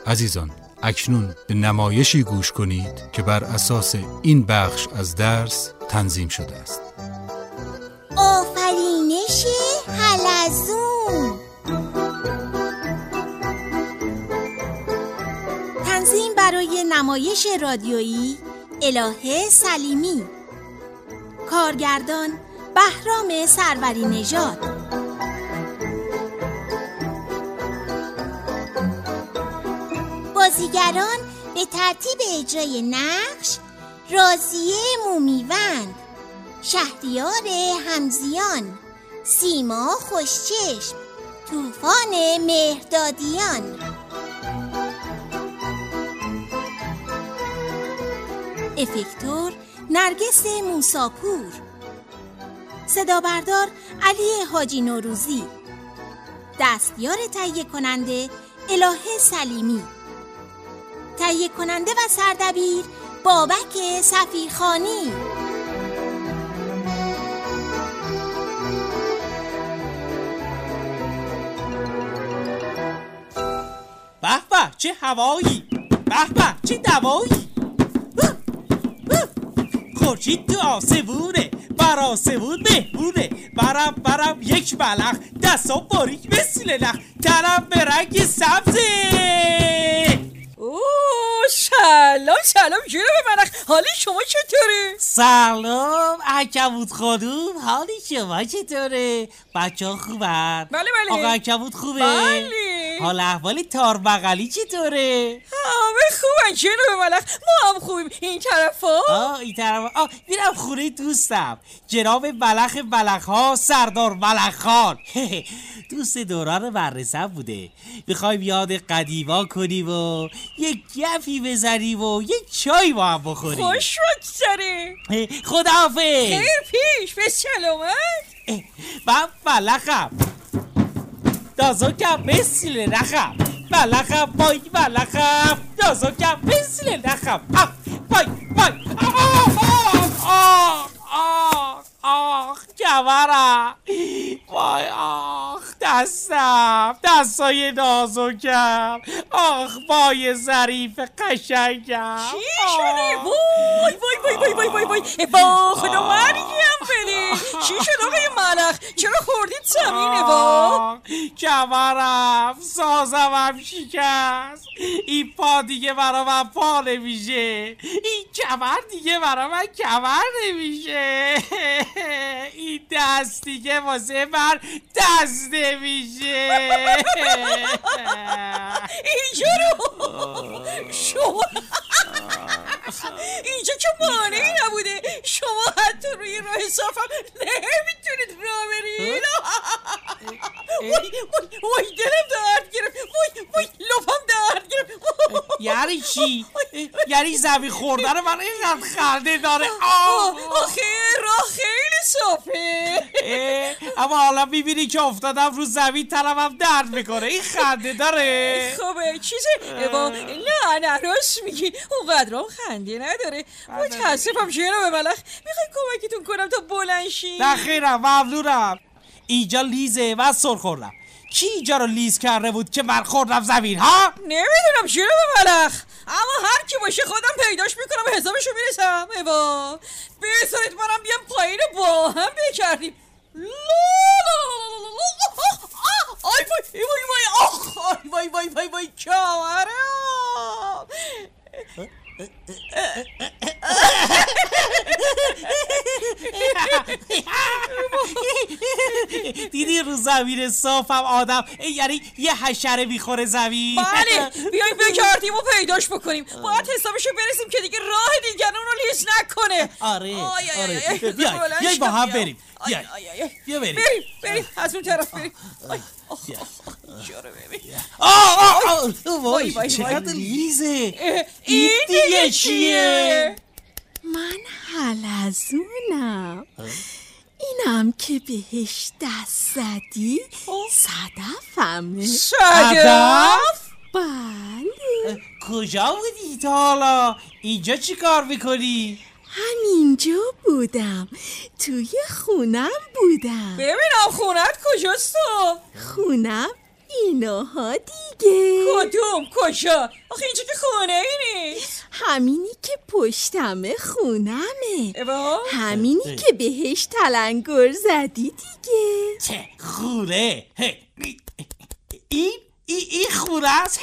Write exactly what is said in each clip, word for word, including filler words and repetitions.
عزیزان، اکنون به نمایشی گوش کنید که بر اساس این بخش از درس تنظیم شده است. آفرینش حلزون. تنظیم برای نمایش رادیویی الهه سلیمی. کارگردان بهرام سروری نژاد. بازیگران به ترتیب اجرای نقش: راضیه مومیوند، شهریار همزیان، سیما خوشچشم، طوفان مهردادیان. افکتور نرگس موساپور. صدا بردار علی حاجی نوروزی. دستیار تهیه کننده الهه سلیمی. تهیه کننده و سردبیر بابک سفیرخانی. به به چه هوایی، به به چه دوایی. خورشید تو آسمونه، بر آسمون مهمونه. برم برم یک ملخ، دستام باریک مثل نخ، تنم به رنگ سبزه. اوه سلام سلام جناب ملخ، حالی شما چطوره؟ سلام عنکبوت خانوم، حالی شما چطوره؟ بچه ها خوبن؟ بله بله. آقا عنکبوت خوبه؟ بله. حال احوالی تار بغلی چطوره؟ همه خوبن جناب ملخ، ما هم خوبیم. این طرف ها؟ آه این طرف ها. میرم خونه دوستم جناب ملخ ملخ ها، سردار ملخ خان. دوست دوران مدرسه بوده. میخوایم یاد قدیما کنیم و یک گپی بزنیم و یک چای با هم بخوریم. خوش بگذره. خداحافظ. خیر پیش، به سلامت. من ملخم دازوکم مثل نخم، ملخم بای ملخم دازوکم مثل نخم. آخ بای بای آخ آخ آخ آخ کمرم، وای آخ دستم، دستای نازکم، آخ بای ظریف قشنگم. چی شده؟ وای وای وای وای وای وای با خدا مرگیم بده. چی شد آقای ملخ؟ چرا خوردید زمینه با؟ کمرم، سازم هم شکست. این پا دیگه برا من پا نمیشه، این کمر دیگه برا من کمر نمیشه، این دست دیگه واسه من دست نمیشه. اینجا رو شما اینجا که مانعی نبوده، شما حتی روی راه صافم نمیتونید راه برید. وای وای وای دلم درد گرفت، وای وای لپم درد گرفت. یعنی چی؟ یعنی زمین خوردن من اینقدر خنده داره؟ آخه راه خیلی صافه، اما حالا میبینی که افتادم رو زمین تنمم درد میکنه، این خنده داره. خب چیزه با نه نه راست میگی، اونقدر هم خنده نداره. متاسفم جناب ملخ، میخوای کمکتون کنم تا بلند شی؟ نه خیرم، ممنونم. اینجا لیزه، من سر خوردم. کی اینجا رو لیز کرده بود که من خوردم زمین ها؟ نمیدونم جناب ملخ، اما هر کی باشه خودم پیداش میکنم، حسابشو میرسم. ایوا بذارید منم بیام پایین با هم بکردیم. آی وای وای وای آخ آی وای وای وای وای کمرم. دیدی رو زمین صافم آدم یعنی یه حشره میخوره زمین. بله بیایم بکردیم و پیداش بکنیم، باید حسابشو برسیم که دیگه راه دیگران رو لیز نکنه. آره آره بیای با هم بریم. بیا بیا بریم بریم بریم از اون طرف بریم. آه آه وای چقدر لیزه. این دیگه چیه؟ من حلزونم. اینم که بهش دست زدی صدفمه. صدف؟ بله. کجا بودی تا حالا؟ اینجا چی کار میکنی؟ همینجا بودم، توی خونم بودم. ببینم خونت کجاست تو؟ خونم ایناها دیگه. کدوم؟ کجا؟ آخه اینجا که خونه ای نیست. همینی که پشتمه خونمه. ایوا؟ همینی که بهش تلنگر زدی دیگه. چه خونه؟ این این این خونه است.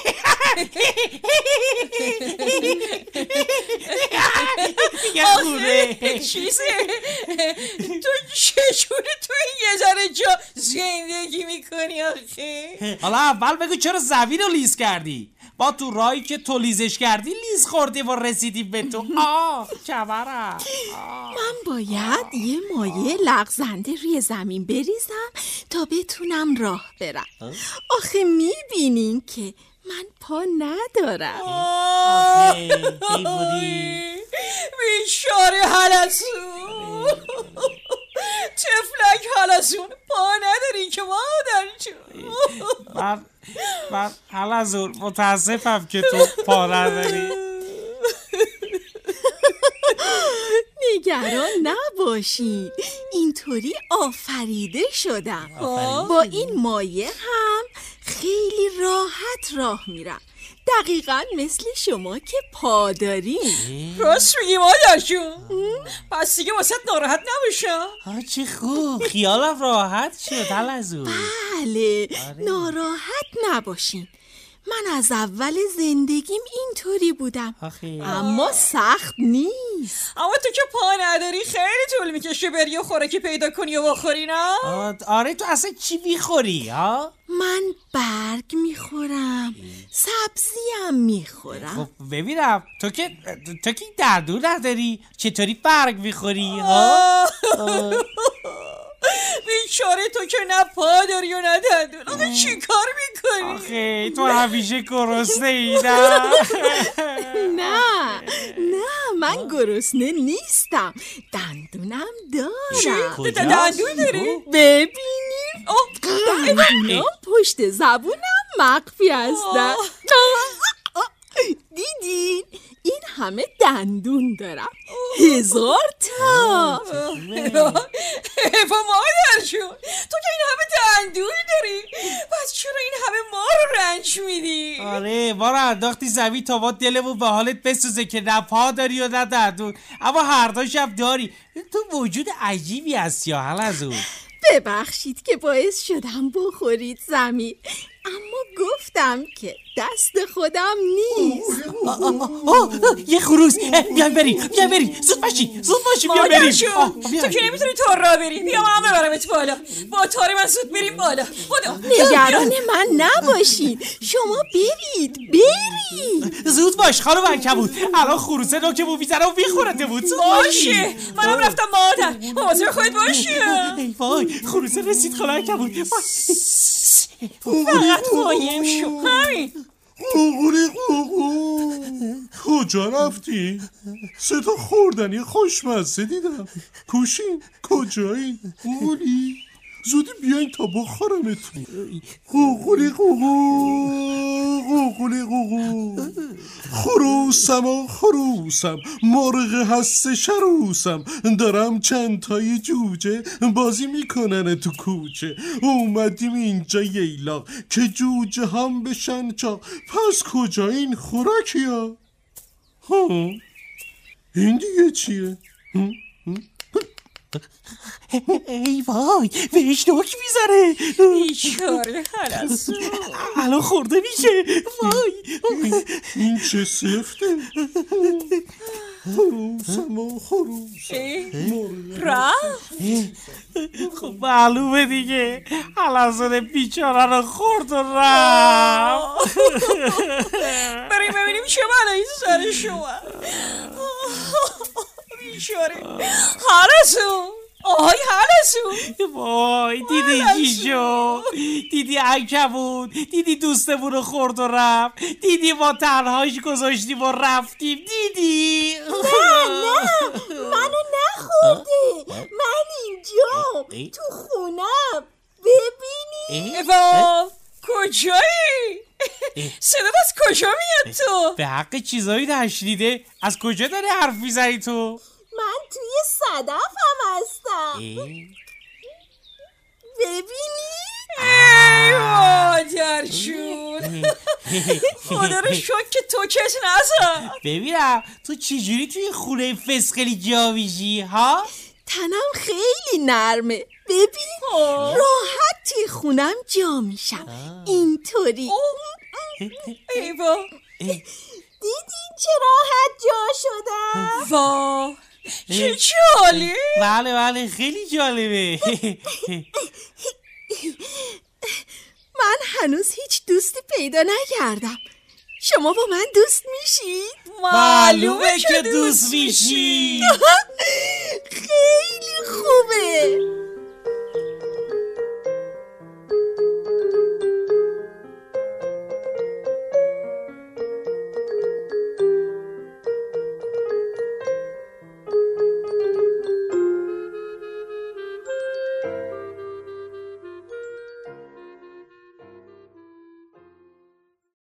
یه خونه چیزه تو چشونه تو یه ذره جا زندگی میکنی آخه؟ حالا اول بگو چرا زمین رو لیز کردی؟ با تو راهی که تو لیزش کردی لیز خوردی و رسیدی به تو. آه کبرم. من باید یه مایع لغزنده روی زمین بریزم تا بتونم راه برم. آخه میبینین که من پا ندارم. بیچاره حلزون، تفلک حلزون، پا نداری که مادر جون. من من حلزون متاسفم که تو پا نداری. نگران نباشین، اینطوری آفریده شدم. با این مایه هم خیلی راحت راه میرم، دقیقاً مثل شما که پا دارین. راست میگی مادر جون؟ پس دیگه واسه ناراحت نباشم. آه چه خوب، خیالم راحت شد حلزون. بله ناراحت نباشین، من از اول زندگیم اینطوری بودم. آخه. اما سخت نیست. اما تو که پا نداری خیلی طول میکشه بری و خوراکی پیدا کنی و بخوری نه؟ آره تو اصلا چی میخوری ها؟ من برگ میخورم، سبزی هم میخورم. خب ببینم تو که تو که دندون نداری چطوری برگ میخوری ها؟ بیچاره تو که نه پا داری و نه دندون، آخه چی کار میکنی؟ آخه تو همیشه گرسنه ای نه؟ نه نه من گرسنه نیستم، دندونم دارم. چی؟ دندون داری؟ ببینیم دندونم پشت زبونم مخفی هستن. دیدین؟ این همه دندون دارم، هزار تا. با مادر جون تو که این همه دندون داری، پس چرا این همه ما رو رنج میدی؟ آره ما رو انداختی زمین تا ما دلمون به حالت بسوزه که نه پا داری و نه دندون، اما هر دوش هم داری. تو موجود عجیبی هستی یا حلزون. ببخشید که باعث شدم بخورید زمین، اما گفتم که دست خودم نیست. آه آه آه یه خروس، بیایم بریم بیایم بریم زود باشی زود باشی بیایم بریم. تو که نمیتونی تو راه بری، بیا من ببرمت بالا، با تاری من زود بریم بالا. خدا نگران من نباشید، شما برید برید. زود باش خانم عنکبوت، الان خروسه نوکمون میزنه و میخورته بود. باشه منم رفتم مادر، مواظب خودت باشی. ای وای خروسه رسید خانم عنکبوت. فقط قایم شو همین. قوقولی قوقو کجا رفتی؟ سه تا خوردنی خوشمزه دیدم. کوشین کجایی؟ قوقولی زودی بیاین تا بخورمتون. قوقولی قوقو قوقولی قوقو خروسم و خروسم مرغ هست شروسم، دارم چند تای جوجه بازی میکنن تو کوچه. اومدیم اینجا ییلاق که جوجه هم بشن چاق، پس کجا این خوراکی ها؟ ها این دیگه چیه؟ ها؟ ای وای بهش نوک میزنه. بیچاره حلزون الان خورده میشه. وای این چه سفته؟ خروسم و خروسم رفت. خب معلومه دیگه حلزون بیچاره رو خورد و رفت. بریم ببینیم چه بلایی سر شما. بیچاره حلزون، آهای حلزون. وای دیدی چی شد؟ دیدی عنکبوت؟ دیدی دوستمون رو خورد و رفت؟ دیدی ما تنهاش گذاشتیم و رفتیم؟ دیدی؟ نه نه منو نخورده، من اینجا تو خونم، ببینی؟ ایوا کجایی؟ صدا از کجا میاد تو؟ به حق چیزایی نشنیده؟ از کجا داری حرف میزنی تو؟ من توی صدفم هستم، ببینی؟ ای مادرشون خدا رو شکر که تو کس نزد. ببینم تو چجوری توی خونه فسقلی جا میشی ها؟ تنم خیلی نرمه، ببین راحت توی خونم جا میشم اینطوری. ایوا دیدین چه راحت جا شدم؟ وا چه جالب. بله بله خیلی جالبه. من هنوز هیچ دوستی پیدا نکردم. شما با من دوست میشید؟ معلومه که دوست میشید. خیلی خوبه.